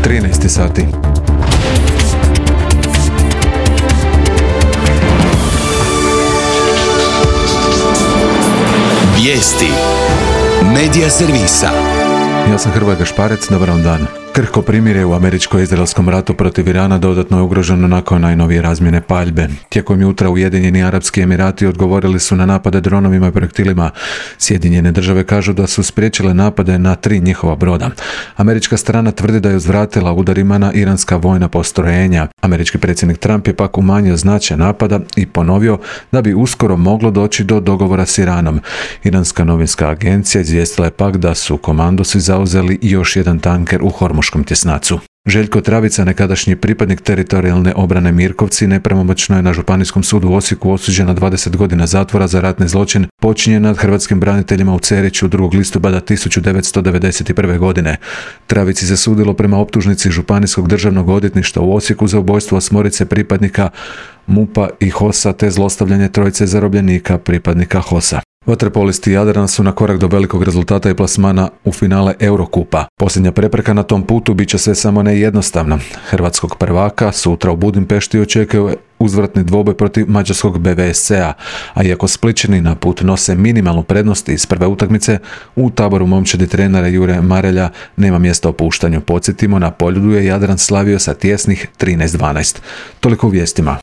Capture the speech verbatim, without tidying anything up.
trinaest sati. Vijesti Medija servisa. Ja sam Hrvoje Gašparec, dobar vam dan. Krhko primirje u američko-izraelskom ratu protiv Irana dodatno je ugroženo nakon najnovije razmjene paljbe. Tijekom jutra Ujedinjeni Arapski Emirati odgovorili su na napade dronovima i projektilima. Sjedinjene države kažu da su spriječile napade na tri njihova broda. Američka strana tvrdi da je uzvratila udarima na iranska vojna postrojenja. Američki predsjednik Trump je pak umanjio značaj napada i ponovio da bi uskoro moglo doći do dogovora s Iranom. Iranska novinska agencija izvijestila je pak da su komandosi zauzeli još jedan tanker u Hormuškom tjesnacu. Željko Travica, nekadašnji pripadnik teritorijalne obrane Mirkovci, nepravomoćno je na Županijskom sudu u Osijeku osuđen na dvadeset godina zatvora za ratni zločin počinjen nad hrvatskim braniteljima u Ceriću drugog listopada tisuću devetsto devedeset prve. godine. Travici se sudilo prema optužnici Županijskog državnog odvjetništva u Osijeku za ubojstvo osmorice pripadnika MUP-a i HOS-a te zlostavljanje trojice zarobljenika pripadnika HOS-a. Vaterpolisti Jadrana su na korak do velikog rezultata i plasmana u finale Eurokupa. Posljednja prepreka na tom putu bit će sve samo ne jednostavna. Hrvatskog prvaka sutra u Budimpešti očekuje uzvratni dvoboj protiv mađarskog B V S C-a, a iako Splićani na put nose minimalnu prednost iz prve utakmice, u taboru momčadi trenera Jure Marelja nema mjesta opuštanju. Podsjetimo, na Poljudu je Jadran slavio sa tjesnih trinaest dvanaest. Toliko u vijestima.